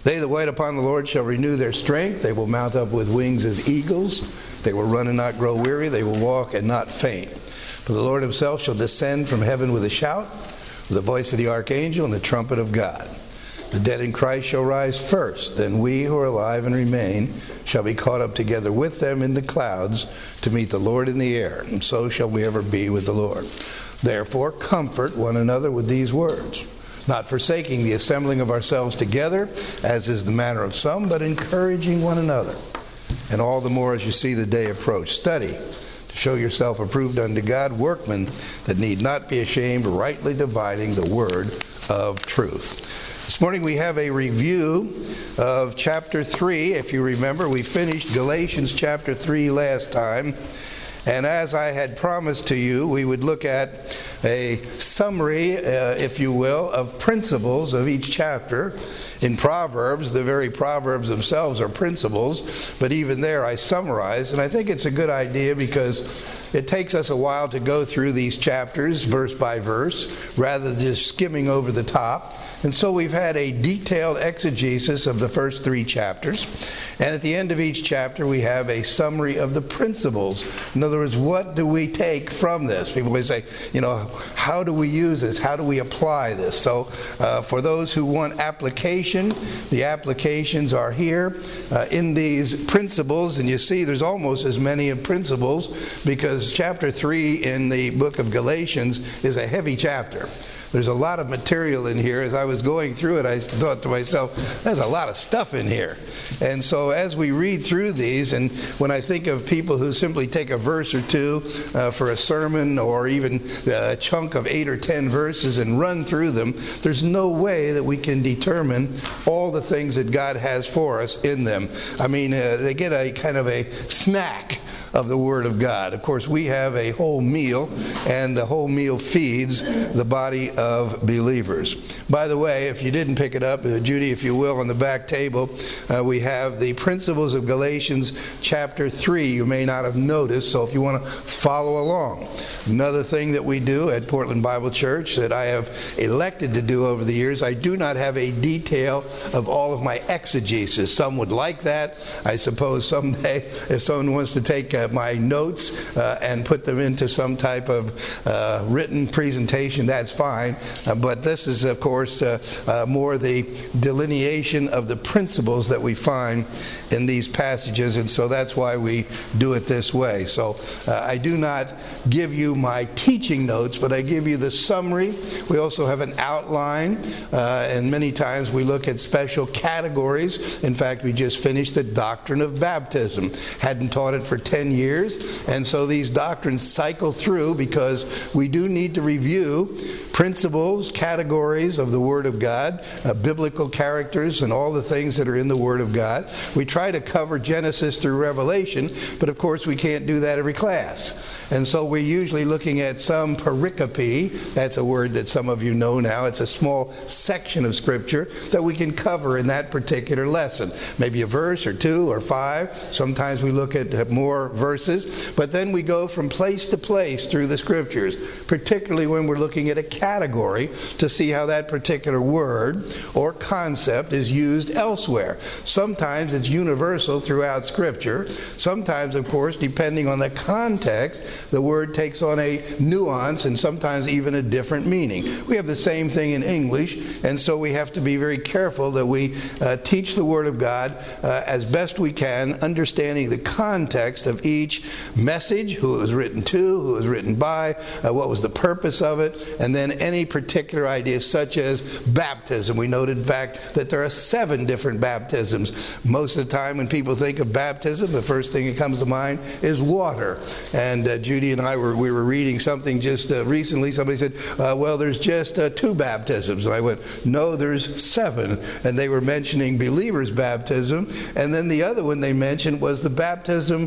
They that wait upon the Lord shall renew their strength. They will mount up with wings as eagles. They will run and not grow weary. They will walk and not faint. For the Lord himself shall descend from heaven with a shout, with the voice of the archangel and the trumpet of God. The dead in Christ shall rise first. Then we who are alive and remain shall be caught up together with them in the clouds to meet the Lord in the air. And so shall we ever be with the Lord. Therefore comfort one another with these words, not forsaking the assembling of ourselves together, as is the manner of some, but encouraging one another. And all the more as you see the day approach. Study to show yourself approved unto God, workmen that need not be ashamed, rightly dividing the word of truth. This morning we have a review of chapter 3. If you remember, we finished Galatians chapter 3 last time. And as I had promised to you, we would look at a summary, if you will, of principles of each chapter. In Proverbs, the very Proverbs themselves are principles, but even there I summarize. And I think it's a good idea because it takes us a while to go through these chapters verse by verse, rather than just skimming over the top. And so we've had a detailed exegesis of the first 3 chapters. And at the end of each chapter, we have a summary of the principles. In other words, what do we take from this? People always say, how do we use this? How do we apply this? So for those who want application, the applications are here in these principles. And you see there's almost as many principles because chapter 3 in the book of Galatians is a heavy chapter. There's a lot of material in here. As I was going through it, I thought to myself, there's a lot of stuff in here. And so as we read through these, and when I think of people who simply take a verse or two for a sermon or even a chunk of 8 or 10 verses and run through them, there's no way that we can determine all the things that God has for us in them. I mean, they get a kind of a snack of the Word of God. Of course, we have a whole meal, and the whole meal feeds the body of believers. By the way, if you didn't pick it up, Judy, if you will, on the back table, we have the principles of Galatians chapter 3. You may not have noticed, so if you want to follow along. Another thing that we do at Portland Bible Church that I have elected to do over the years, I do not have a detail of all of my exegesis. Some would like that. I suppose someday, if someone wants to take my notes and put them into some type of written presentation, that's fine. But this is, of course, more the delineation of the principles that we find in these passages, and so that's why we do it this way. So I do not give you my teaching notes, but I give you the summary. We also have an outline, and many times we look at special categories. In fact, we just finished the doctrine of baptism. Hadn't taught it for 10 years, and so these doctrines cycle through because we do need to review principles, categories of the Word of God, biblical characters, and all the things that are in the Word of God. We try to cover Genesis through Revelation, but of course we can't do that every class. And so we're usually looking at some pericope. That's a word that some of you know now. It's a small section of Scripture that we can cover in that particular lesson. Maybe a verse or 2 or 5. Sometimes we look at more verses. But then we go from place to place through the Scriptures, particularly when we're looking at a category to see how that particular word or concept is used elsewhere. Sometimes it's universal throughout Scripture. Sometimes, of course, depending on the context, the word takes on a nuance and sometimes even a different meaning. We have the same thing in English, and so we have to be very careful that we teach the Word of God as best we can, understanding the context of each message, who it was written to, who it was written by, what was the purpose of it, and then any particular ideas such as baptism. We noted, in fact, that there are 7 different baptisms. Most of the time when people think of baptism, the first thing that comes to mind is water. And Judy and I we were reading something just recently. Somebody said, well, there's just 2 baptisms. And I went, no, there's 7. And they were mentioning believers' baptism. And then the other one they mentioned was the baptism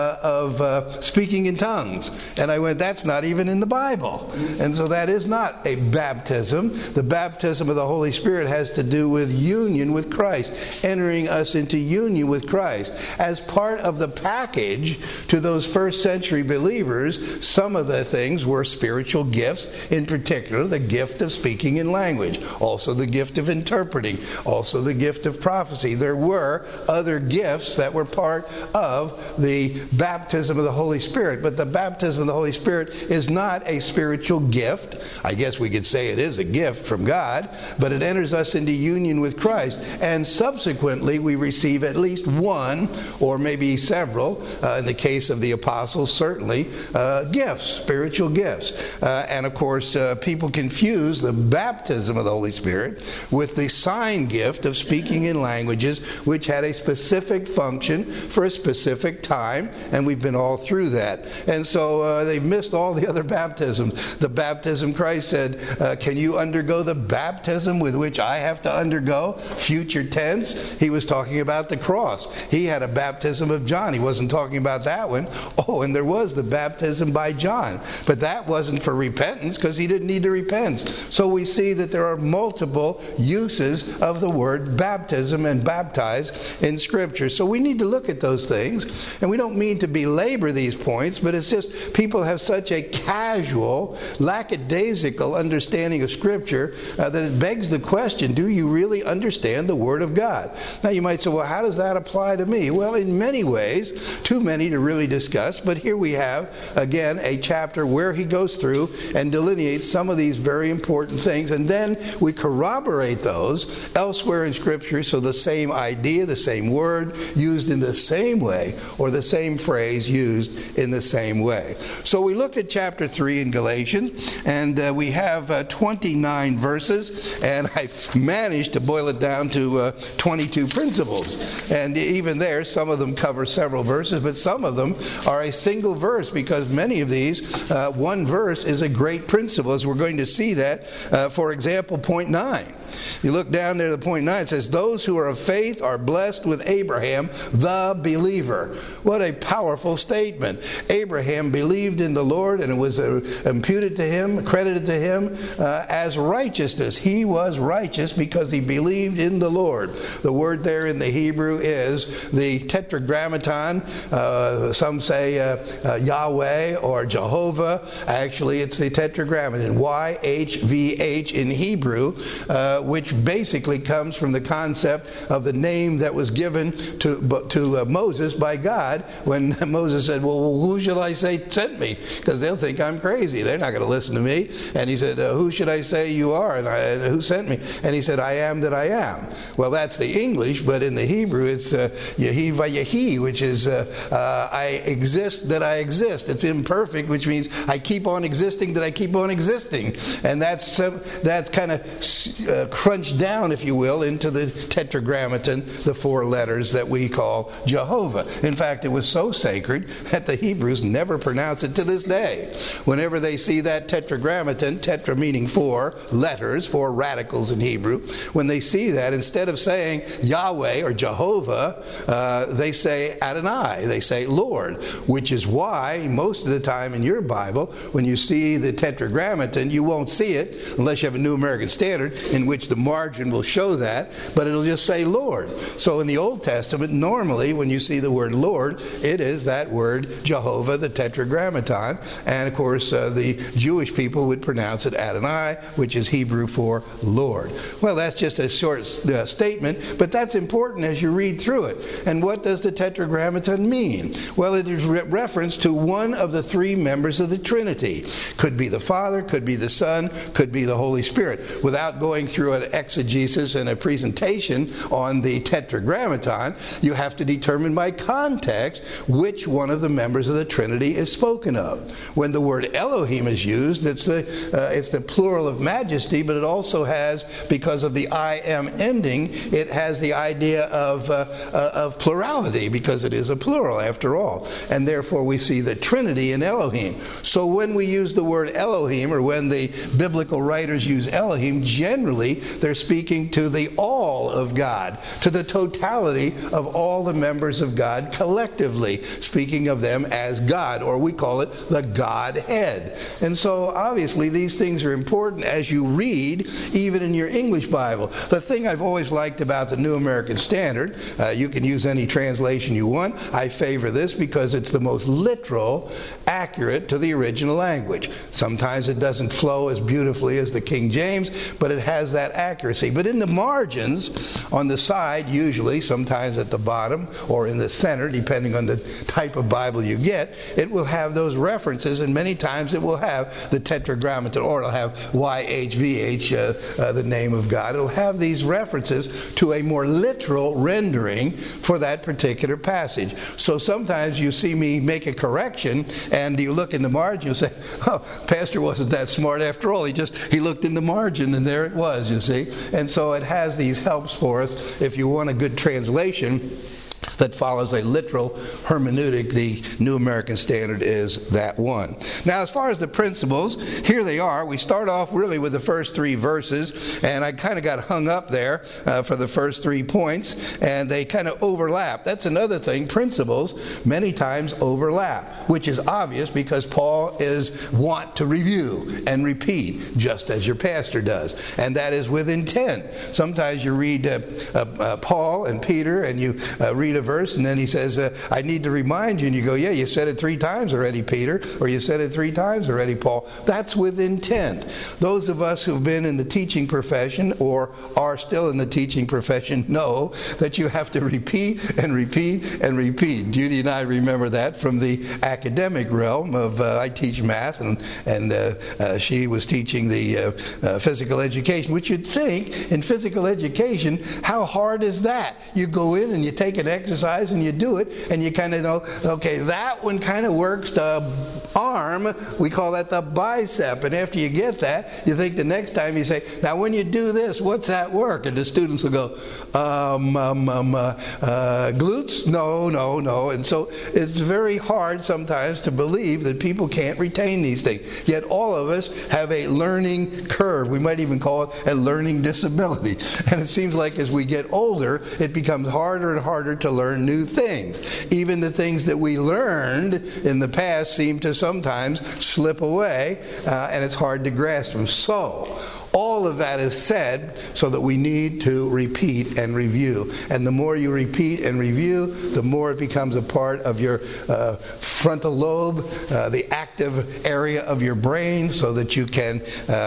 speaking in tongues. And I went, that's not even in the Bible. And so that is not a baptism. The baptism of the Holy Spirit has to do with union with Christ, entering us into union with Christ. As part of the package to those first century believers, some of the things were spiritual gifts, in particular the gift of speaking in language, also the gift of interpreting, also the gift of prophecy. There were other gifts that were part of the baptism of the Holy Spirit, but the baptism of the Holy Spirit is not a spiritual gift. I guess we could say it is a gift from God, but it enters us into union with Christ, and subsequently we receive at least one, or maybe several, in the case of the apostles, certainly, gifts, spiritual gifts. And of course, people confuse the baptism of the Holy Spirit with the sign gift of speaking in languages, which had a specific function for a specific time, and we've been all through that. And so they've missed all the other baptisms. The baptism, Christ said, can you undergo the baptism with which I have to undergo? Future tense. He was talking about the cross. He had a baptism of John. He wasn't talking about that one. Oh, and there was the baptism by John. But that wasn't for repentance, because he didn't need to repent. So we see that there are multiple uses of the word baptism and baptize in Scripture. So we need to look at those things. And we don't mean to belabor these points, but it's just people have such a casual, lackadaisical understanding of Scripture that it begs the question, do you really understand the Word of God? Now you might say, well, how does that apply to me? Well, in many ways, too many to really discuss, but here we have, again, a chapter where he goes through and delineates some of these very important things, and then we corroborate those elsewhere in Scripture, so the same idea, the same word used in the same way, or the same phrase used in the same way. So we looked at chapter 3 in Galatians, and we have 29 verses, and I managed to boil it down to 22 principles. And even there, some of them cover several verses, but some of them are a single verse, because many of these, one verse is a great principle, as we're going to see that. For example, point 9. You look down there to point 9, it says, those who are of faith are blessed with Abraham, the believer. What a powerful statement. Abraham believed in the Lord, and it was imputed to him, credited to him as righteousness. He was righteous because he believed in the Lord. The word there in the Hebrew is the tetragrammaton. Some say Yahweh or Jehovah. Actually, it's the tetragrammaton, YHVH in Hebrew, which basically comes from the concept of the name that was given to Moses by God when Moses said, well, who shall I say sent me? Because they'll think I'm crazy. They're not going to listen to me. And he said, who should I say you are? And who sent me? And he said, I am that I am. Well, that's the English, but in the Hebrew it's Yehi Vayehi, which is I exist that I exist. It's imperfect, which means I keep on existing that I keep on existing. And that's kind of crunched down, if you will, into the tetragrammaton, the 4 letters that we call Jehovah. In fact, it was so sacred that the Hebrews never pronounce it to this day. Whenever they see that tetragrammaton, tetra meaning 4 letters, 4 radicals in Hebrew, when they see that, instead of saying Yahweh or Jehovah, they say Adonai, they say Lord, which is why most of the time in your Bible, when you see the tetragrammaton, you won't see it, unless you have a New American Standard, in which the margin will show that, but it'll just say Lord. So in the Old Testament, normally when you see the word Lord, it is that word Jehovah, the tetragrammaton, and of course the Jewish people would pronounce it Adonai, which is Hebrew for Lord. Well, that's just a short statement, but that's important as you read through it. And what does the tetragrammaton mean? Well, it is reference to one of the 3 members of the Trinity. Could be the Father, could be the Son, could be the Holy Spirit. Without going through an exegesis and a presentation on the tetragrammaton, you have to determine by context which one of the members of the Trinity is spoken of. When the word Elohim is used, it's the plural of majesty, but it also has, because of the I am ending, it has the idea of plurality, because it is a plural after all. And therefore we see the Trinity in Elohim. So when we use the word Elohim, or when the biblical writers use Elohim, generally they're speaking to the all of God, to the totality of all the members of God collectively, speaking of them as God, or we call it the Godhead. And so obviously these things are important as you read, even in your English Bible. The thing I've always liked about the New American Standard, you can use any translation you want. I favor this because it's the most literal, accurate to the original language. Sometimes it doesn't flow as beautifully as the King James, but it has that accuracy. But in the margins, on the side usually, sometimes at the bottom or in the center, depending on the type of Bible you get, it will have those references, and many times it will have the Tetragrammaton, or it'll have YHVH, the name of God. It'll have these references to a more literal rendering for that particular passage. So sometimes you see me make a correction, and you look in the margin, you say, oh, Pastor wasn't that smart after all. He looked in the margin, and there it was, you see. And so it has these helps for us if you want a good translation that follows a literal hermeneutic. The New American Standard is that one. Now, as far as the principles, here they are. We start off really with the first three verses, and I kind of got hung up there for the first 3 points, and they kind of overlap. That's another thing. Principles many times overlap, which is obvious because Paul is wont to review and repeat, just as your pastor does, and that is with intent. Sometimes you read Paul and Peter, and you read a verse, and then he says, I need to remind you, and you go, yeah, you said it 3 times already, Peter, or you said it 3 times already, Paul. That's with intent. Those of us who've been in the teaching profession or are still in the teaching profession know that you have to repeat and repeat and repeat. Judy and I remember that from the academic realm of I teach math, and she was teaching the physical education, which you'd think in physical education, how hard is that? You go in and you take an exercise and you do it, and you kind of know, okay, that one kind of works the arm. We call that the bicep. And after you get that, you think the next time you say, now when you do this, what's that work? And the students will go, glutes? No. And so it's very hard sometimes to believe that people can't retain these things. Yet all of us have a learning curve. We might even call it a learning disability. And it seems like as we get older, it becomes harder and harder to learn new things. Even the things that we learned in the past seem to sometimes slip away, and it's hard to grasp them. So, all of that is said so that we need to repeat and review. And the more you repeat and review, the more it becomes a part of your frontal lobe, the active area of your brain, so that you can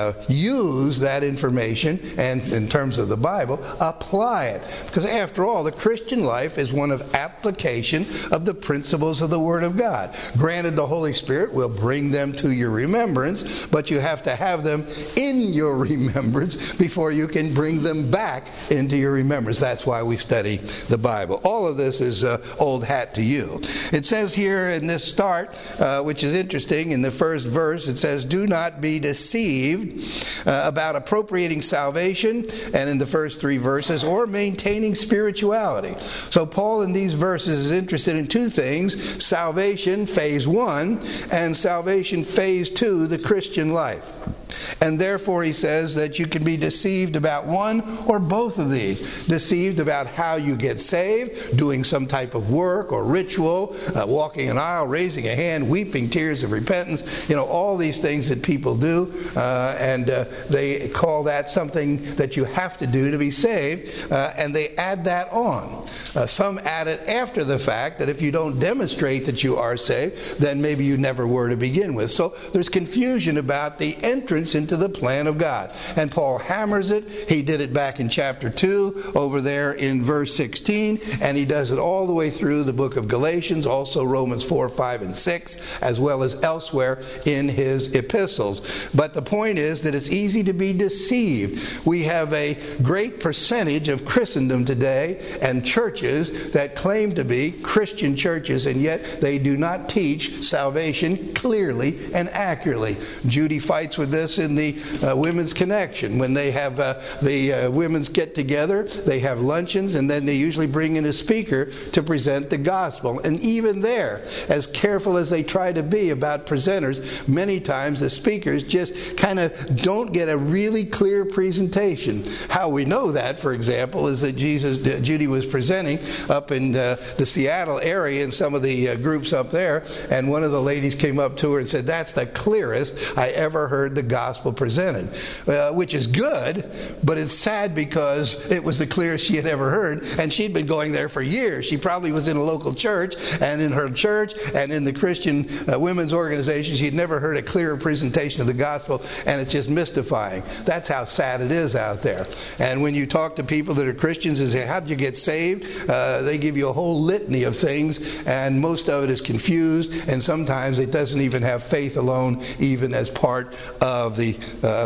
use that information and, in terms of the Bible, apply it. Because after all, the Christian life is one of application of the principles of the Word of God. Granted, the Holy Spirit will bring them to your remembrance, but you have to have them in your remembrance before you can bring them back into your remembrance. That's why we study the Bible. All of this is old hat to you. It says here in this start, which is interesting, in the first verse, it says, do not be deceived about appropriating salvation, and in the first 3 verses, or maintaining spirituality. So Paul in these verses is interested in 2 things: salvation, phase 1, and salvation, phase 2, the Christian life. And therefore he says that you can be deceived about one or both of these. Deceived about how you get saved, doing some type of work or ritual, walking an aisle, raising a hand, weeping tears of repentance, all these things that people do, and they call that something that you have to do to be saved, and they add that on. Some add it after the fact, that if you don't demonstrate that you are saved, then maybe you never were to begin with. So there's confusion about the entrance into the plan of God. And Paul hammers it. He did it back in chapter 2 over there in verse 16, and he does it all the way through the book of Galatians, also Romans 4, 5, and 6, as well as elsewhere in his epistles. But the point is that it's easy to be deceived. We have a great percentage of Christendom today and churches that claim to be Christian churches, and yet they do not teach salvation clearly and accurately. Judy fights with this in the women's connection. When they have the women's get together, they have luncheons, and then they usually bring in a speaker to present the gospel. And even there, as careful as they try to be about presenters, many times the speakers just kind of don't get a really clear presentation. How we know that, for example, is that Judy was presenting up in the Seattle area in some of the groups up there, and one of the ladies came up to her and said, "That's the clearest I ever heard the gospel presented," which is good, but it's sad because it was the clearest she had ever heard, and she'd been going there for years. She probably was in a local church, and in her church and in the Christian women's organization, she'd never heard a clearer presentation of the gospel, and it's just mystifying. That's how sad it is out there. And when you talk to people that are Christians and say, "How did you get saved?" They give you a whole litany of things, and most of it is confused, and sometimes it doesn't even have faith alone even as part of the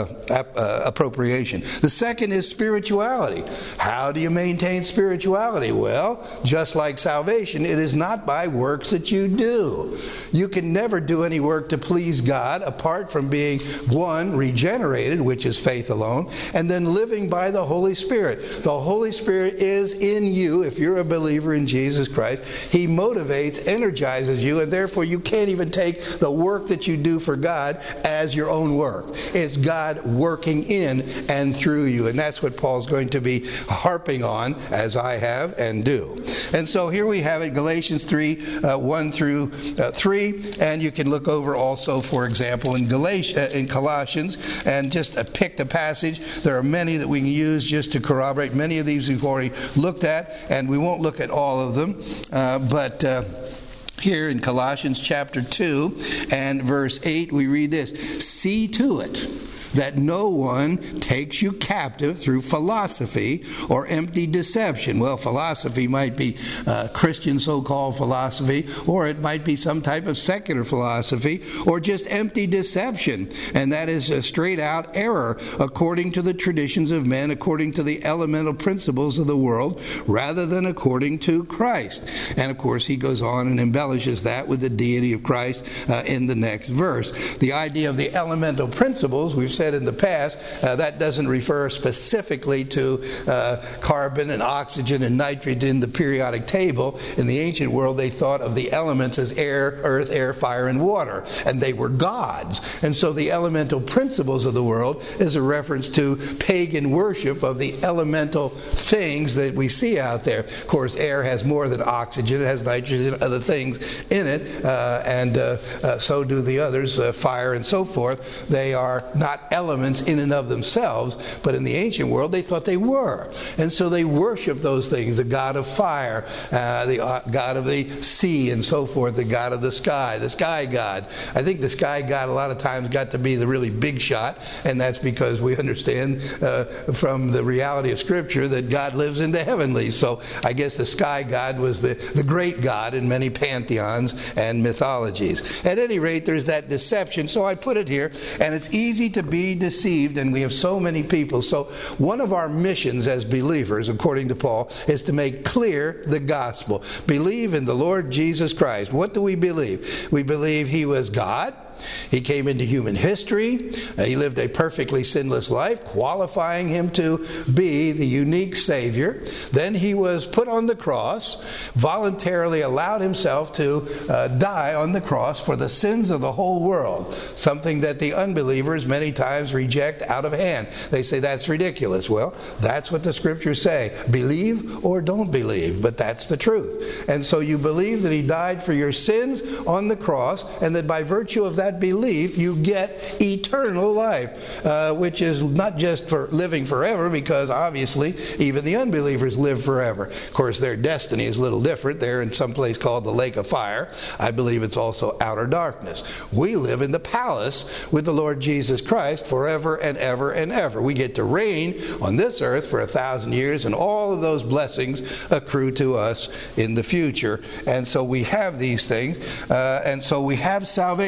appropriation. The second is spirituality. How do you maintain spirituality? Well, just like salvation, it is not by works that you do. You can never do any work to please God apart from being, one, regenerated, which is faith alone, and then living by the Holy Spirit. The Holy Spirit is in you if you're a believer in Jesus Christ. He motivates, energizes you, and therefore you can't even take the work that you do for God as your own work. It's God working in and through you, and that's what Paul's going to be harping on, as I have and do. And so here we have it, Galatians 3, 1 through 3, and you can look over also, for example, in Colossians, and just pick the passage. There are many that we can use just to corroborate. Many of these we've already looked at, and we won't look at all of them, but here in Colossians chapter 2 and verse 8, we read this: "See to it that no one takes you captive through philosophy or empty deception." Well, philosophy might be Christian so-called philosophy, or it might be some type of secular philosophy, or just empty deception. And that is a straight-out error according to the traditions of men, according to the elemental principles of the world, rather than according to Christ. And, of course, he goes on and embellishes that with the deity of Christ in the next verse. The idea of the elemental principles, we've said in the past, that doesn't refer specifically to carbon and oxygen and nitrogen in the periodic table. In the ancient world, they thought of the elements as air, earth, air, fire, and water, and they were gods. And so the elemental principles of the world is a reference to pagan worship of the elemental things that we see out there. Of course, air has more than oxygen. It has nitrogen and other things in it, and so do the others, fire and so forth. They are not elements in and of themselves, but in the ancient world they thought they were. And so they worshiped those things: the god of fire, the god of the sea and so forth, the god of the sky god. I think the sky god a lot of times got to be the really big shot, and that's because we understand from the reality of Scripture that God lives in the heavenlies. So I guess the sky god was the great god in many pantheons and mythologies. At any rate, there's that deception. So I put it here, and it's easy to be deceived, and we have so many people. So one of our missions as believers, according to Paul, is to make clear the gospel. Believe in the Lord Jesus Christ. What do we believe? We believe He was God. He came into human history. He lived a perfectly sinless life, qualifying Him to be the unique Savior. Then He was put on the cross, voluntarily allowed Himself to die on the cross for the sins of the whole world, something that the unbelievers many times reject out of hand. They say that's ridiculous. Well, that's what the Scriptures say. Believe or don't believe, but that's the truth. And so you believe that He died for your sins on the cross, and that by virtue of that belief you get eternal life, which is not just for living forever, because obviously even the unbelievers live forever. Of course, their destiny is a little different. They're in some place called the lake of fire. I believe it's also outer darkness. We live in the palace with the Lord Jesus Christ forever and ever and ever. We get to reign on this earth for 1,000 years, and all of those blessings accrue to us in the future. And so we have these things, and so we have salvation.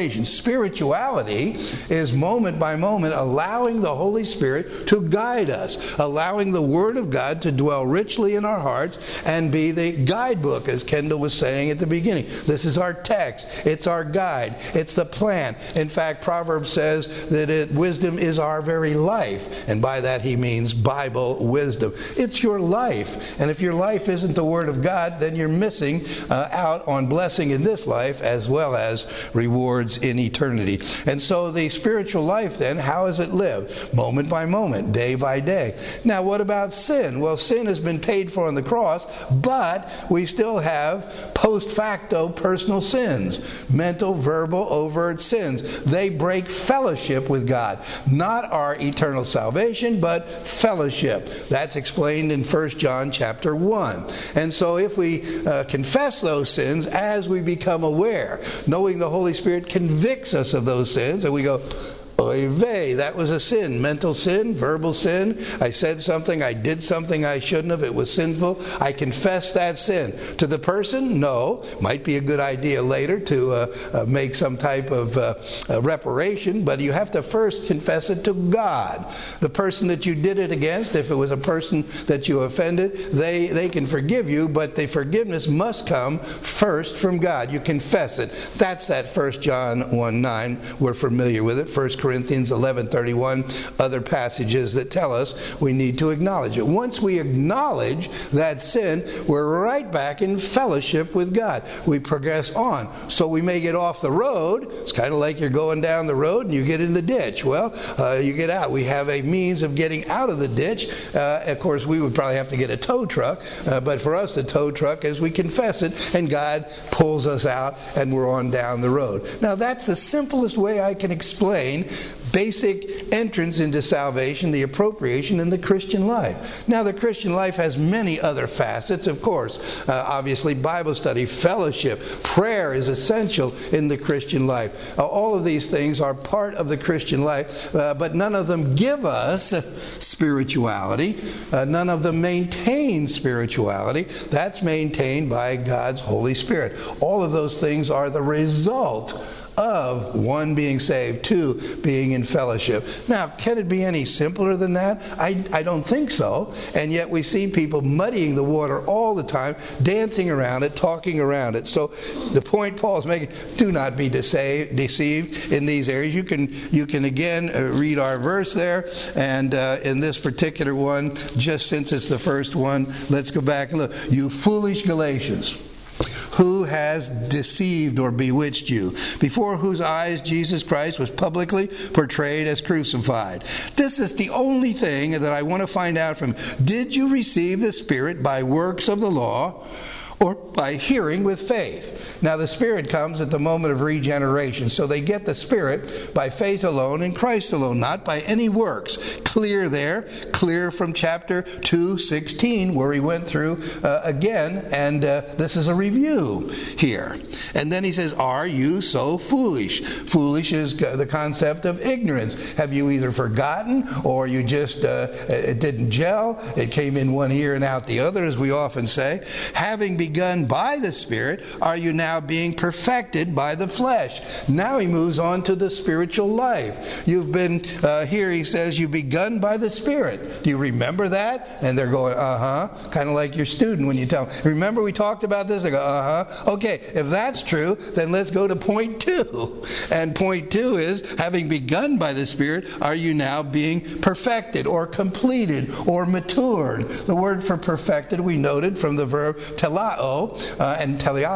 spirituality is moment by moment allowing the Holy Spirit to guide us, allowing the Word of God to dwell richly in our hearts and be the guidebook, as Kendall was saying at the beginning. This is our text. It's our guide. It's the plan. In fact, Proverbs says that wisdom is our very life. And by that he means Bible wisdom. It's your life. And if your life isn't the Word of God, then you're missing out on blessing in this life as well as rewards in eternity. And so the spiritual life then, how is it lived? Moment by moment, day by day. Now, what about sin? Well, sin has been paid for on the cross, but we still have post facto personal sins. Mental, verbal, overt sins. They break fellowship with God. Not our eternal salvation, but fellowship. That's explained in 1 John chapter 1. And so if we confess those sins as we become aware, knowing the Holy Spirit convicts us of those sins, and we go, oy vey, that was a sin. Mental sin, verbal sin. I said something, I did something I shouldn't have. It was sinful. I confess that sin. To the person, no. Might be a good idea later to make some type of reparation, but you have to first confess it to God. The person that you did it against, if it was a person that you offended, they can forgive you, but the forgiveness must come first from God. You confess it. That's that 1 John 1:9. We're familiar with it. 1 Corinthians 11:31, other passages that tell us we need to acknowledge it. Once we acknowledge that sin, we're right back in fellowship with God. We progress on. So we may get off the road. It's kind of like you're going down the road and you get in the ditch. Well, you get out. We have a means of getting out of the ditch. Of course, we would probably have to get a tow truck. But for us, the tow truck is we confess it and God pulls us out and we're on down the road. Now, that's the simplest way I can explain basic entrance into salvation, the appropriation in the Christian life. Now, the Christian life has many other facets, of course. Obviously, Bible study, fellowship, prayer is essential in the Christian life. All of these things are part of the Christian life, but none of them give us spirituality. None of them maintain spirituality. That's maintained by God's Holy Spirit. All of those things are the result of one, being saved, two, being in fellowship. Now, can it be any simpler than that? I don't think so. And yet we see people muddying the water all the time, dancing around it, talking around it. So the point Paul's making, do not be deceived in these areas. You can again read our verse there. And in this particular one, just since it's the first one, let's go back and look. You foolish Galatians, who has deceived or bewitched you, before whose eyes Jesus Christ was publicly portrayed as crucified? This is the only thing that I want to find out from you. Did you receive the Spirit by works of the law, or by hearing with faith? Now, the Spirit comes at the moment of regeneration. So they get the Spirit by faith alone in Christ alone, not by any works. Clear there, clear from chapter 2:16, where he went through again, and this is a review here. And then he says, are you so foolish? Foolish is the concept of ignorance. Have you either forgotten, or you just, it didn't gel, it came in one ear and out the other, as we often say. Having begun by the Spirit, are you now being perfected by the flesh? Now he moves on to the spiritual life. You've been, here he says, you've begun by the Spirit. Do you remember that? And they're going, kind of like your student when you tell them, remember we talked about this? They go, Okay, if that's true, then let's go to point 2. And point 2 is, having begun by the Spirit, are you now being perfected or completed or matured? The word for perfected we noted from the verb telao, and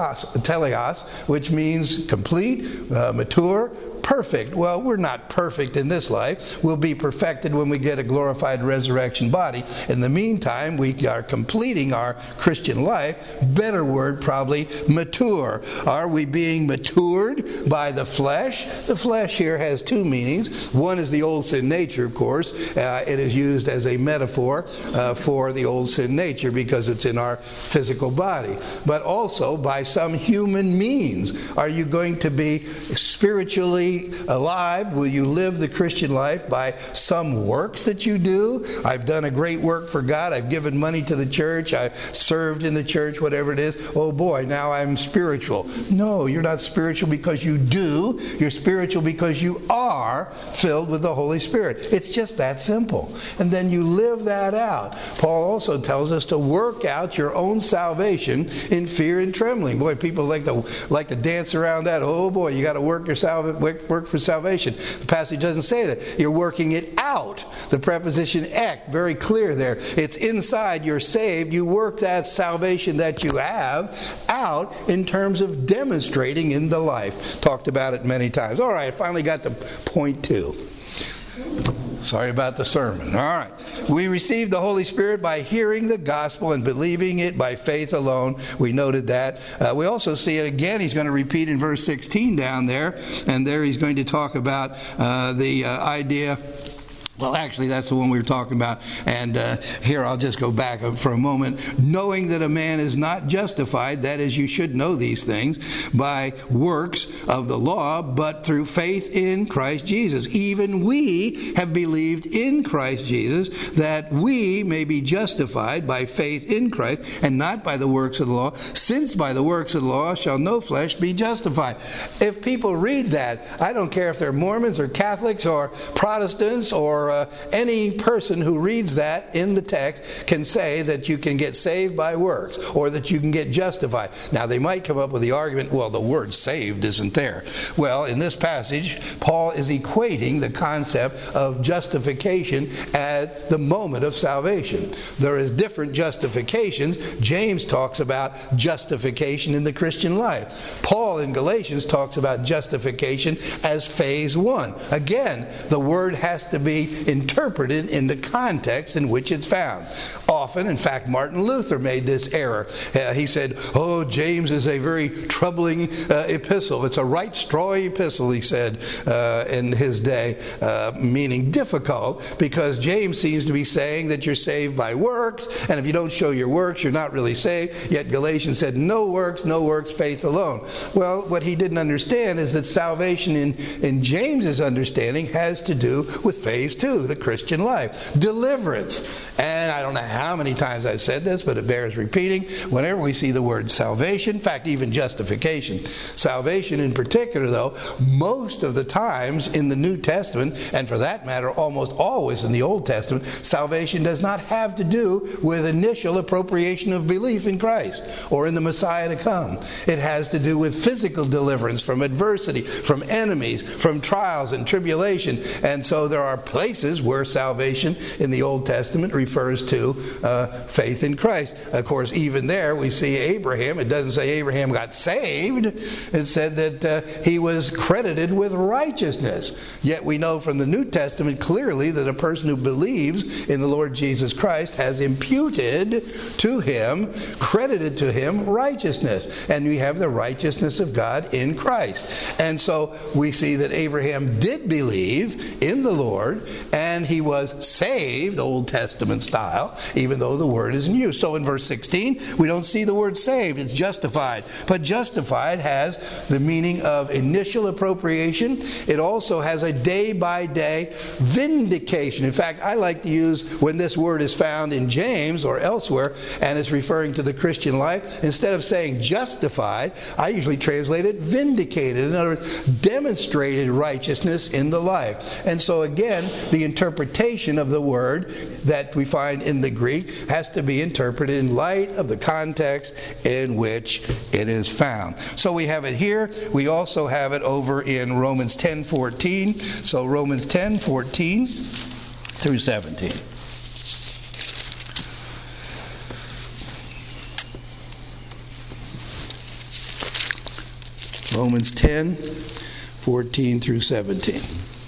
teleos, which means complete, mature, perfect. Well, we're not perfect in this life. We'll be perfected when we get a glorified resurrection body. In the meantime, we are completing our Christian life. Better word, probably mature. Are we being matured by the flesh? The flesh here has two meanings. One is the old sin nature, of course. It is used as a metaphor for the old sin nature because it's in our physical body. But also by some human means. Are you going to be spiritually spiritually alive? Will you live the Christian life by some works that you do? I've done a great work for God. I've given money to the church. I've served in the church, whatever it is. Oh boy, now I'm spiritual. No, you're not spiritual because you do. You're spiritual because you are filled with the Holy Spirit. It's just that simple. And then you live that out. Paul also tells us to work out your own salvation in fear and trembling. Boy, people like to dance around that. Oh boy, you got to work for salvation. The passage doesn't say that. You're working it out. The preposition ek, very clear there. It's inside. You're saved. You work that salvation that you have out in terms of demonstrating in the life. Talked about it many times. All right, I finally got to point 2. Sorry about the sermon. All right. We receive the Holy Spirit by hearing the gospel and believing it by faith alone. We noted that. We also see it again. He's going to repeat in verse 16 down there. And there he's going to talk about the idea. Well, actually, that's the one we were talking about. And here I'll just go back for a moment. Knowing that a man is not justified, that is, you should know these things, by works of the law, but through faith in Christ Jesus. Even we have believed in Christ Jesus, that we may be justified by faith in Christ, and not by the works of the law, since by the works of the law shall no flesh be justified. If people read that, I don't care if they're Mormons or Catholics or Protestants or any person who reads that in the text can say that you can get saved by works or that you can get justified. Now, they might come up with the argument, well, the word saved isn't there. Well, in this passage, Paul is equating the concept of justification at the moment of salvation. There is different justifications. James talks about justification in the Christian life. Paul in Galatians talks about justification as phase 1. Again, the word has to be interpreted in the context in which it's found. Often, in fact, Martin Luther made this error. He said, oh, James is a very troubling epistle. It's a right straw epistle, he said, in his day, meaning difficult, because James seems to be saying that you're saved by works, and if you don't show your works, you're not really saved. Yet Galatians said, no works, faith alone. Well, what he didn't understand is that salvation in James's understanding has to do with phase 2. The Christian life. Deliverance. And I don't know how many times I've said this, but it bears repeating. Whenever we see the word salvation, in fact, even justification, salvation in particular, though, most of the times in the New Testament, and for that matter, almost always in the Old Testament, salvation does not have to do with initial appropriation of belief in Christ or in the Messiah to come. It has to do with physical deliverance from adversity, from enemies, from trials and tribulation. And so there are places where salvation in the Old Testament refers to faith in Christ. Of course, even there we see Abraham. It doesn't say Abraham got saved. It said that he was credited with righteousness. Yet we know from the New Testament clearly that a person who believes in the Lord Jesus Christ has imputed to him, credited to him, righteousness. And we have the righteousness of God in Christ. And so we see that Abraham did believe in the Lord, and he was saved, Old Testament style, even though the word isn't used. So in verse 16, we don't see the word saved, it's justified. But justified has the meaning of initial appropriation. It also has a day-by-day vindication. In fact, I like to use, when this word is found in James or elsewhere, and it's referring to the Christian life, instead of saying justified, I usually translate it vindicated. In other words, demonstrated righteousness in the life. And so again, the interpretation of the word that we find in the Greek has to be interpreted in light of the context in which it is found. So we have it here. We also have it over in Romans 10:14. So Romans 10:14 through 17. Romans 10:14 through 17.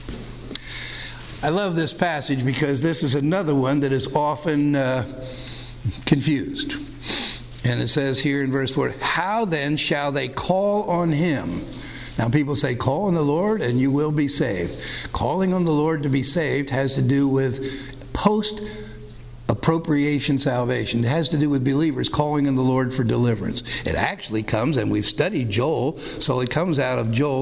I love this passage because this is another one that is often confused. And it says here in verse 4, how then shall they call on him? Now people say, call on the Lord and you will be saved. Calling on the Lord to be saved has to do with propitiation salvation. It has to do with believers calling on the Lord for deliverance. It actually comes, and we've studied Joel, so it comes out of Joel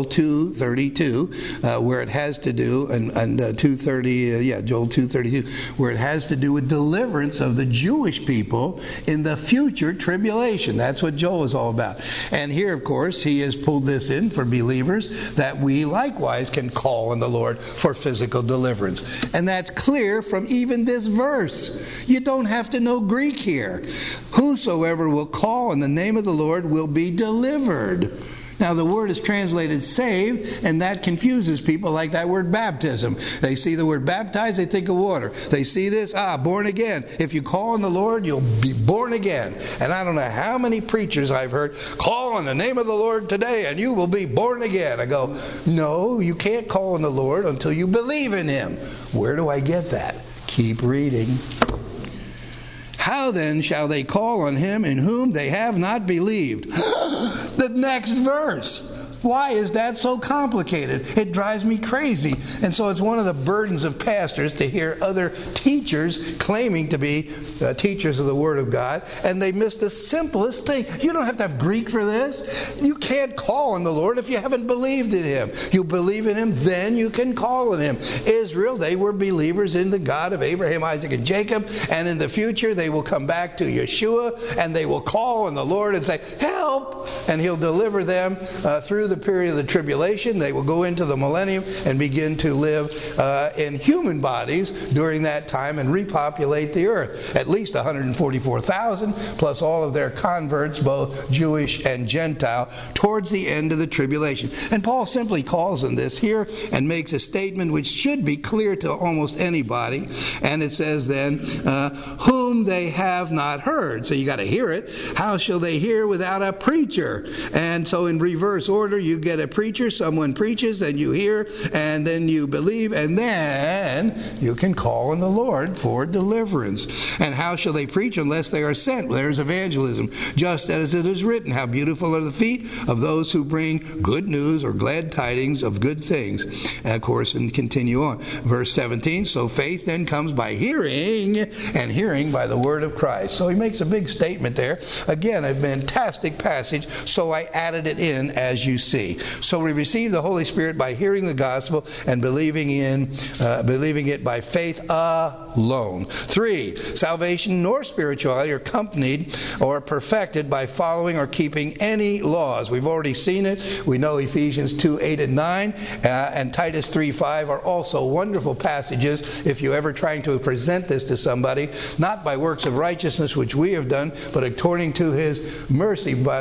2:32, where it has to do, and 2:30, Joel 2:32, where it has to do with deliverance of the Jewish people in the future tribulation. That's what Joel is all about. And here, of course, he has pulled this in for believers that we likewise can call on the Lord for physical deliverance. And that's clear from even this verse. You don't have to know Greek here. Whosoever will call on the name of the Lord will be delivered. Now, the word is translated saved, and that confuses people, like that word baptism. They see the word baptized, they think of water. They see this, born again. If you call on the Lord, you'll be born again. And I don't know how many preachers I've heard, call on the name of the Lord today, and you will be born again. I go, no, you can't call on the Lord until you believe in Him. Where do I get that? Keep reading. How then shall they call on Him in whom they have not believed? The next verse. Why is that so complicated? It drives me crazy. And so it's one of the burdens of pastors to hear other teachers claiming to be teachers of the Word of God, and they miss the simplest thing. You don't have to have Greek for this. You can't call on the Lord if you haven't believed in Him. You believe in Him, then you can call on Him. Israel, they were believers in the God of Abraham, Isaac, and Jacob, and in the future they will come back to Yeshua, and they will call on the Lord and say, help! And He'll deliver them through the period of the tribulation. They will go into the millennium and begin to live in human bodies during that time and repopulate the earth. At least 144,000 plus all of their converts, both Jewish and Gentile, towards the end of the tribulation. And Paul simply calls on this here and makes a statement which should be clear to almost anybody. And it says then, whom they have not heard. So you got to hear it. How shall they hear without a preacher? And so in reverse order, you get a preacher, someone preaches, and you hear, and then you believe, and then you can call on the Lord for deliverance. And how shall they preach unless they are sent? Well, there's evangelism. Just as it is written, how beautiful are the feet of those who bring good news or glad tidings of good things. And of course, and continue on. Verse 17, so faith then comes by hearing, and hearing by the word of Christ. So he makes a big statement there. Again, a fantastic passage, so I added it in as you see. So we receive the Holy Spirit by hearing the gospel and believing it by faith alone. 3, salvation nor spirituality are accompanied or perfected by following or keeping any laws. We've already seen it. We know Ephesians 2:8 and 9 and Titus 3:5 are also wonderful passages if you're ever trying to present this to somebody, not by works of righteousness which we have done, but according to His mercy, by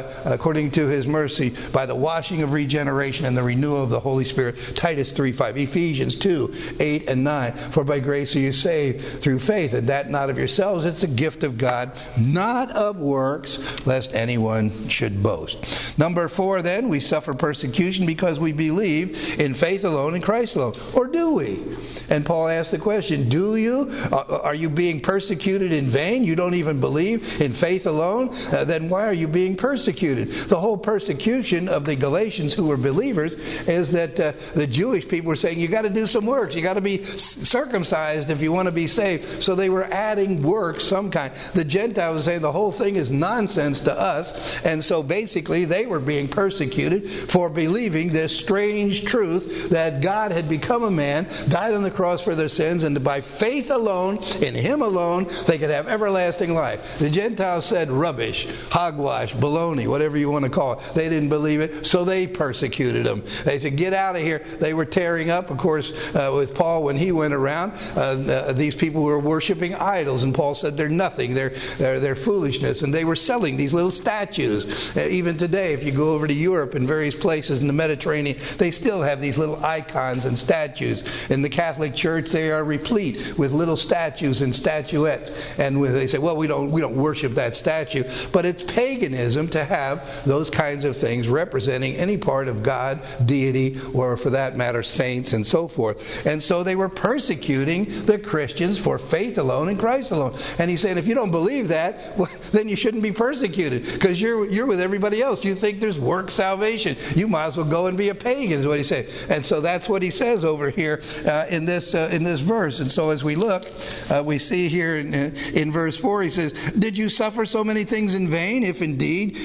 the washing of regeneration and the renewal of the Holy Spirit. Titus 3:5, Ephesians 2:8 and 9. For by grace are you saved through faith, and that not of yourselves, it's a gift of God, not of works, lest anyone should boast. Number 4, then, we suffer persecution because we believe in faith alone in Christ alone. Or do we? And Paul asked the question, do you? Are you being persecuted in vain? You don't even believe in faith alone? Then why are you being persecuted? The whole persecution of the Galatians who were believers is that the Jewish people were saying, you got to do some works. You got to be circumcised if you want to be saved. So they were adding works, some kind. The Gentiles were saying the whole thing is nonsense to us. And so basically they were being persecuted for believing this strange truth that God had become a man, died on the cross for their sins, and by faith alone, in Him alone, they could have everlasting life. The Gentiles said rubbish, hogwash, baloney, whatever you want to call it. They didn't believe it, so they persecuted them. They said, get out of here. They were tearing up, of course, with Paul when he went around. These people were worshiping idols, and Paul said they're nothing. They're foolishness. And they were selling these little statues. Even today, if you go over to Europe and various places in the Mediterranean, they still have these little icons and statues. In the Catholic Church, they are replete with little statues and statuettes. And they say, well, we don't worship that statue. But it's paganism to have those kinds of things representing any part of God, deity, or for that matter, saints and so forth. And so they were persecuting the Christians Christians for faith alone in Christ alone. And he's saying, if you don't believe that, well, then you shouldn't be persecuted, because you're with everybody else. You think there's work salvation. You might as well go and be a pagan, is what he's saying. And so that's what he says over here in this verse. And so as we look, we see here in verse 4, he says, did you suffer so many things in vain? If indeed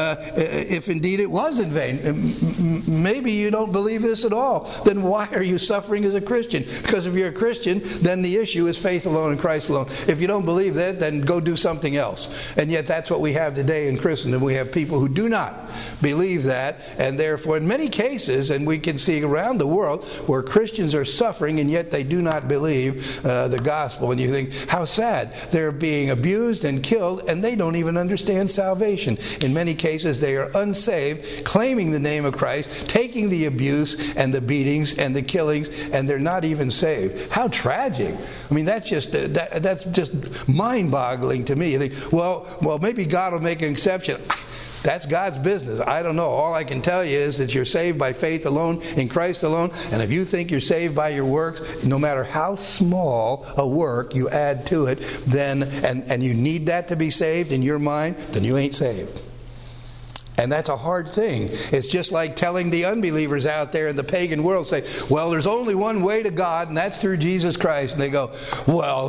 it was in vain. Maybe you don't believe this at all. Then why are you suffering as a Christian? Because if you're a Christian, then the issue is faith alone in Christ alone. If you don't believe that, then go do something else. And yet that's what we have today in Christendom. We have people who do not believe that, and therefore in many cases, and we can see around the world, where Christians are suffering and yet they do not believe the gospel. And you think, how sad. They're being abused and killed, and they don't even understand salvation. In many cases, they are unsaved, claiming the name of Christ, taking the abuse and the beatings and the killings, and they're not even saved. How tragic. I mean, that's just mind-boggling to me. You think, well, maybe God will make an exception. That's God's business. I don't know. All I can tell you is that you're saved by faith alone, in Christ alone. And if you think you're saved by your works, no matter how small a work you add to it, then and you need that to be saved in your mind, then you ain't saved. And that's a hard thing. It's just like telling the unbelievers out there in the pagan world, say, well, there's only one way to God, and that's through Jesus Christ. And they go, well,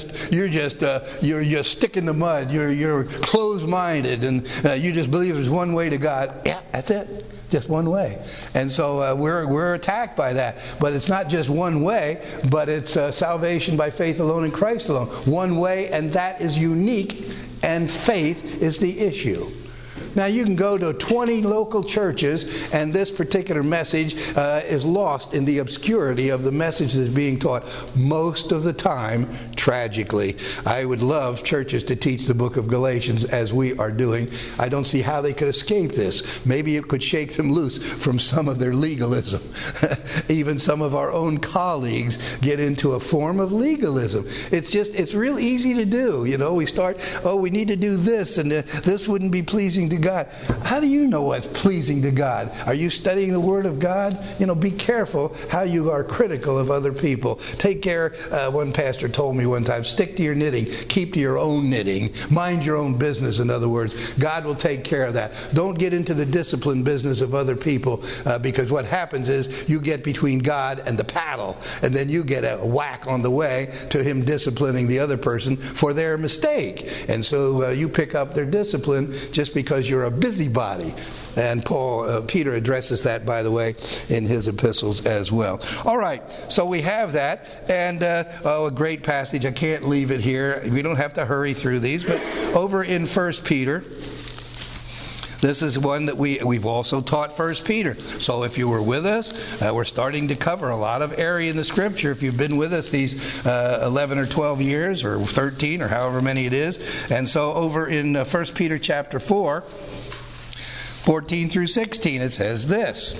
you're just stick in the mud. You're closed-minded, and you just believe there's one way to God. Yeah, that's it. Just one way. And so we're attacked by that. But it's not just one way, but it's salvation by faith alone in Christ alone. One way, and that is unique, and faith is the issue. Now, you can go to 20 local churches, and this particular message is lost in the obscurity of the message that's being taught most of the time, tragically. I would love churches to teach the book of Galatians as we are doing. I don't see how they could escape this. Maybe it could shake them loose from some of their legalism. Even some of our own colleagues get into a form of legalism. It's real easy to do. You know, we start, we need to do this, and this wouldn't be pleasing to God. How do you know what's pleasing to God? Are you studying the Word of God? You know, be careful how you are critical of other people. Take care, one pastor told me one time, stick to your knitting. Keep to your own knitting. Mind your own business, in other words. God will take care of that. Don't get into the discipline business of other people, because what happens is you get between God and the paddle, and then you get a whack on the way to Him disciplining the other person for their mistake. And so you pick up their discipline just because you're a busybody. And Peter addresses that, by the way, in his epistles as well. All right, so we have that, and a great passage. I can't leave it here. We don't have to hurry through these, but over in 1 Peter, this is one that we've also taught 1 Peter. So if you were with us, we're starting to cover a lot of area in the Scripture. If you've been with us these 11 or 12 years, or 13, or however many it is. And so over in 1 Peter chapter 4, 14 through 16, it says this: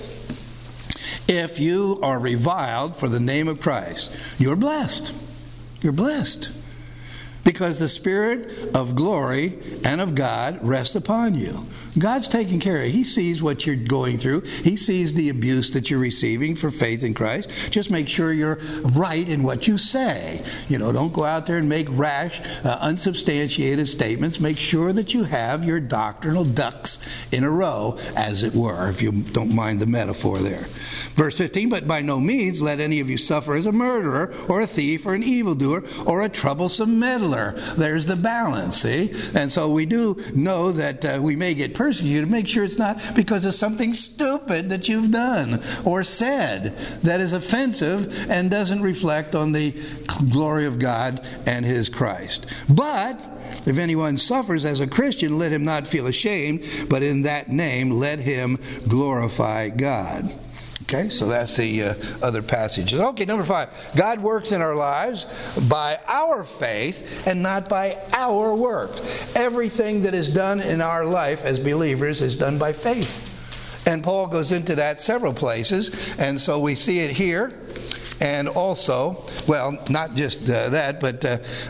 if you are reviled for the name of Christ, you're blessed. You're blessed. Because the Spirit of glory and of God rests upon you. God's taking care of you. He sees what you're going through. He sees the abuse that you're receiving for faith in Christ. Just make sure you're right in what you say. You know, don't go out there and make rash, unsubstantiated statements. Make sure that you have your doctrinal ducks in a row, as it were, if you don't mind the metaphor there. Verse 15, but by no means let any of you suffer as a murderer, or a thief, or an evildoer, or a troublesome meddler. There's the balance, see? And so we do know that we may get persecuted. Make sure it's not because of something stupid that you've done or said that is offensive and doesn't reflect on the glory of God and His Christ. But if anyone suffers as a Christian, let him not feel ashamed, but in that name let him glorify God. Okay, so that's the other passages. Okay, number 5. God works in our lives by our faith and not by our works. Everything that is done in our life as believers is done by faith. And Paul goes into that several places. And so we see it here And also, well, not just that, but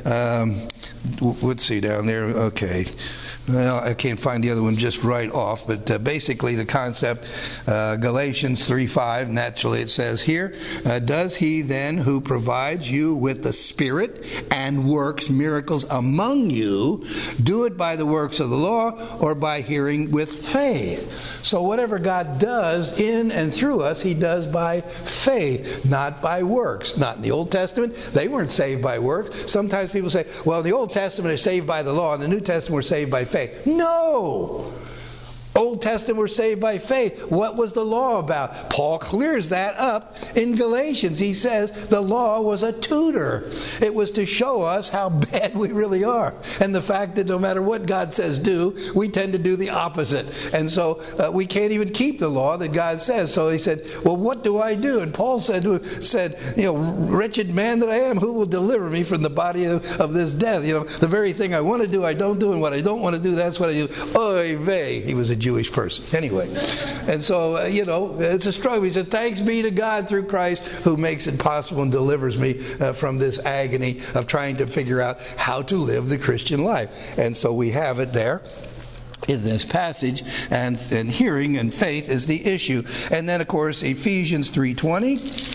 let's see down there. Okay. Well, I can't find the other one just right off, but basically the concept, Galatians 3:5, naturally it says here, does he then who provides you with the Spirit and works miracles among you, do it by the works of the law or by hearing with faith? So whatever God does in and through us, he does by faith, not by works. Not in the Old Testament. They weren't saved by works. Sometimes people say, well, the Old Testament is saved by the law, and the New Testament we're saved by faith. No! Old Testament were saved by faith. What was the law about? Paul clears that up in Galatians. He says the law was a tutor. It was to show us how bad we really are. And the fact that no matter what God says do, we tend to do the opposite. And so we can't even keep the law that God says. So he said, well, what do I do? And Paul said, wretched man that I am, who will deliver me from the body of this death? The very thing I want to do, I don't do, and what I don't want to do, that's what I do. Oy vey. He was a Jewish person. Anyway, and so, it's a struggle. He said, thanks be to God through Christ who makes it possible and delivers me from this agony of trying to figure out how to live the Christian life. And so we have it there in this passage, and hearing and faith is the issue. And then, of course, Ephesians 3:20.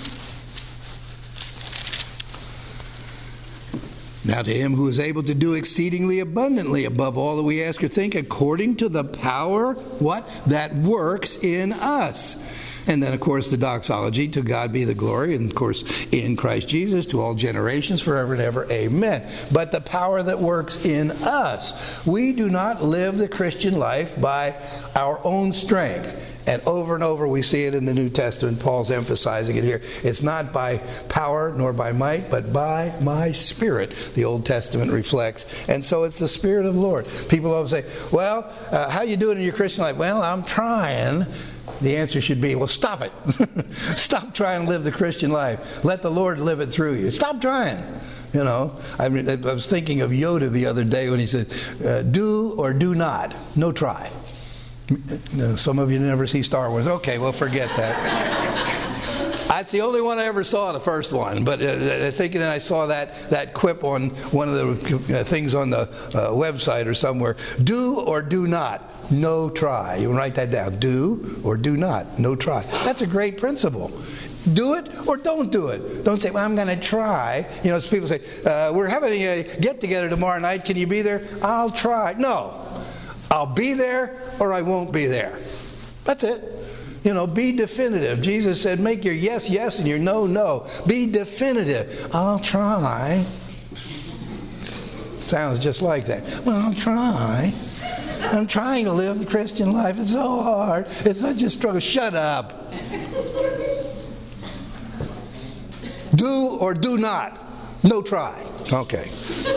Now to him who is able to do exceedingly abundantly above all that we ask or think, according to the power, what? That works in us. And then, of course, the doxology, to God be the glory, and, of course, in Christ Jesus, to all generations, forever and ever, amen. But the power that works in us. We do not live the Christian life by our own strength. And over we see it in the New Testament. Paul's emphasizing it here. It's not by power nor by might, but by my Spirit, the Old Testament reflects. And so it's the Spirit of the Lord. People always say, well, how you doing in your Christian life? Well, I'm trying. The answer should be, well, stop it. Stop trying to live the Christian life. Let the Lord live it through you. Stop trying. I was thinking of Yoda the other day when he said, do or do not. No try. Some of you never see Star Wars. Okay, well, forget that. That's the only one I ever saw, the first one. But I think then I saw that quip on one of the things on the website or somewhere. Do or do not. No try. You can write that down. Do or do not. No try. That's a great principle. Do it or don't do it. Don't say, well, I'm going to try. People say, we're having a get-together tomorrow night. Can you be there? I'll try. No. I'll be there or I won't be there. That's it. Be definitive. Jesus said, make your yes, yes, and your no, no. Be definitive. I'll try. Sounds just like that. Well, I'll try. I'm trying to live the Christian life. It's so hard. It's such a struggle. Shut up. Do or do not. No try. Okay.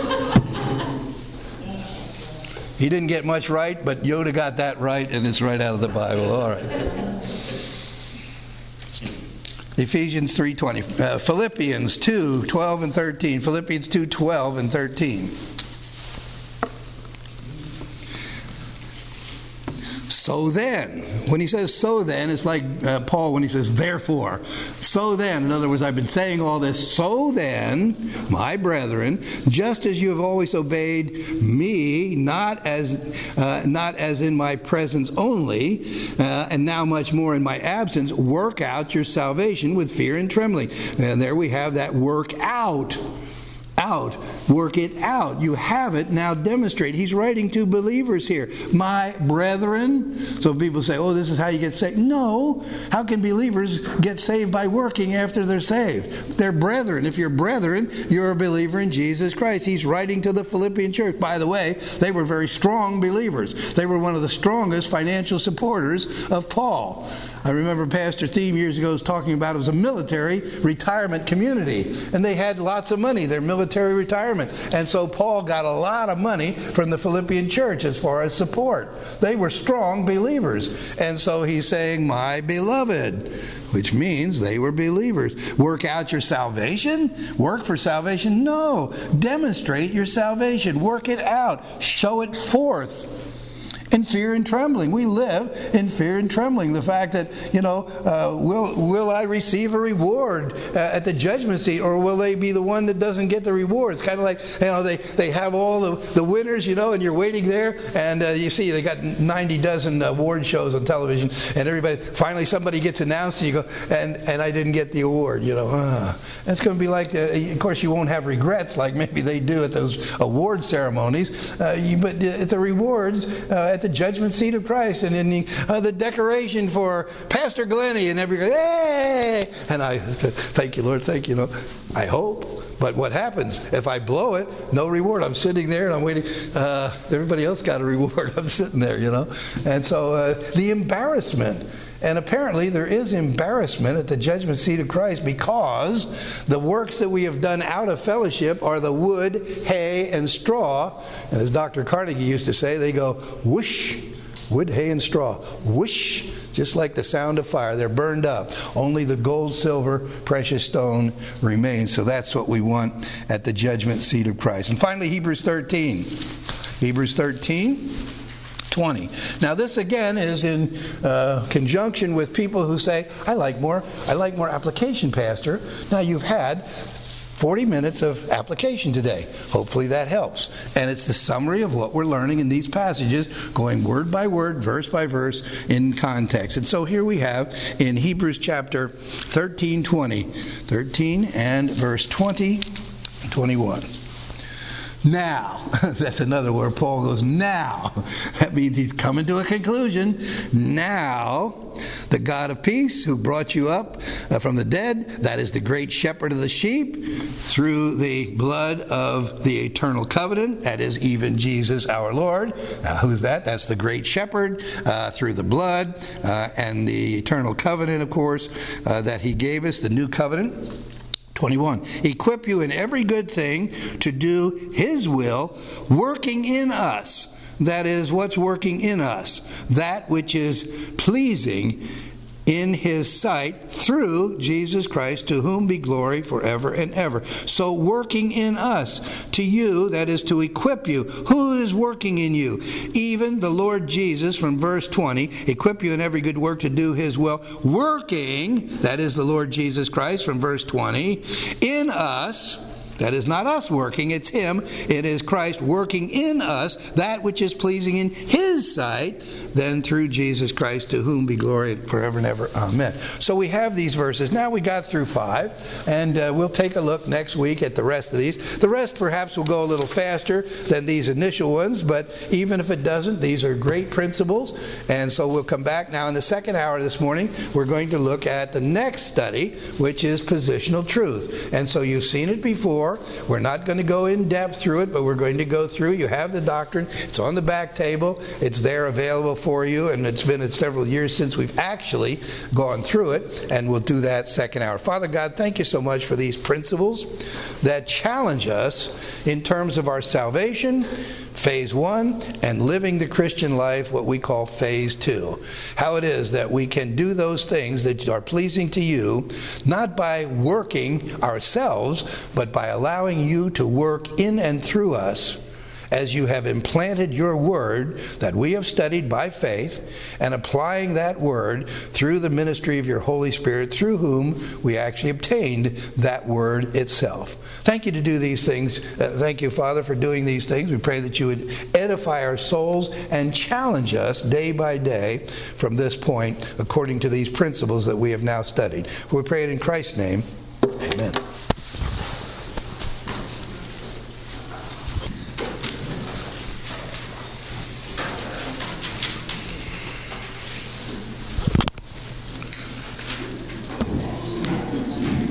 He didn't get much right, but Yoda got that right, and it's right out of the Bible. All right. Ephesians 3:20. Philippians 2:12 and 13. Philippians 2:12 and 13. So then, when he says so then, it's like Paul when he says therefore. So then, in other words, I've been saying all this. So then, my brethren, just as you have always obeyed me, not as in my presence only, and now much more in my absence, work out your salvation with fear and trembling. And there we have that work out. Work it out. You have it, now demonstrate. He's writing to believers here. My brethren. So people say, oh, this is how you get saved. No. How can believers get saved by working after they're saved? They're brethren. If you're brethren, you're a believer in Jesus Christ. He's writing to the Philippian church. By the way, they were very strong believers. They were one of the strongest financial supporters of Paul. I remember Pastor Thiem years ago was talking about it was a military retirement community. And they had lots of money, their military retirement. And so Paul got a lot of money from the Philippian church as far as support. They were strong believers. And so he's saying, my beloved, which means they were believers. Work out your salvation? Work for salvation? No. Demonstrate your salvation. Work it out. Show it forth. In fear and trembling. We live in fear and trembling. The fact that, will I receive a reward at the judgment seat, or will they be the one that doesn't get the reward? It's kind of like, they have all the winners, and you're waiting there, and you see they got 90 dozen award shows on television, and finally somebody gets announced, and you go, and I didn't get the award, It's going to be like, of course you won't have regrets like maybe they do at those award ceremonies, but at the rewards, at the judgment seat of Christ, and in the decoration for Pastor Glennie, and everybody, hey! And I thank you, Lord, thank you. I hope. But what happens if I blow it? No reward. I'm sitting there and I'm waiting. Everybody else got a reward. I'm sitting there, And so the embarrassment. And apparently there is embarrassment at the judgment seat of Christ, because the works that we have done out of fellowship are the wood, hay, and straw. And as Dr. Carnegie used to say, they go whoosh, wood, hay, and straw. Whoosh, just like the sound of fire. They're burned up. Only the gold, silver, precious stone remains. So that's what we want at the judgment seat of Christ. And finally, Hebrews 13. Hebrews 13. 20. Now this again is in conjunction with people who say, I like more application, Pastor. Now you've had 40 minutes of application today. Hopefully that helps. And it's the summary of what we're learning in these passages, going word by word, verse by verse, in context. And so here we have in Hebrews chapter 13 and verse 20 and 21. Now, that's another word. Paul goes, now. That means he's coming to a conclusion. Now, the God of peace, who brought you up from the dead, that is the great shepherd of the sheep, through the blood of the eternal covenant, that is even Jesus our Lord. Who's that? That's the great shepherd, through the blood and the eternal covenant, of course, that he gave us, the new covenant. 21. Equip you in every good thing to do his will, working in us. That is, what's working in us? That which is pleasing in his sight through Jesus Christ, to whom be glory forever and ever. So working in us, to you, that is to equip you. Who is working in you? Even the Lord Jesus, from verse 20, equip you in every good work to do his will. Working, that is the Lord Jesus Christ, from verse 20, in us. That is not us working, it's him. It is Christ working in us that which is pleasing in his sight, then through Jesus Christ, to whom be glory forever and ever. Amen. So we have these verses. Now we got through 5, and we'll take a look next week at the rest of these. The rest perhaps will go a little faster than these initial ones, but even if it doesn't, these are great principles. And so we'll come back now in the second hour this morning. We're going to look at the next study, which is positional truth. And so you've seen it before. We're not going to go in depth through it, but we're going to go through. You have the doctrine. It's on the back table. It's there available for you, and it's been several years since we've actually gone through it, and we'll do that second hour. Father God, thank you so much for these principles that challenge us in terms of our salvation, phase 1, and living the Christian life, what we call phase 2. How it is that we can do those things that are pleasing to you, not by working ourselves, but by allowing you to work in and through us, as you have implanted your word that we have studied by faith, and applying that word through the ministry of your Holy Spirit, through whom we actually obtained that word itself. Thank you to do these things. Thank you, Father, for doing these things. We pray that you would edify our souls and challenge us day by day from this point according to these principles that we have now studied. We pray it in Christ's name. Amen.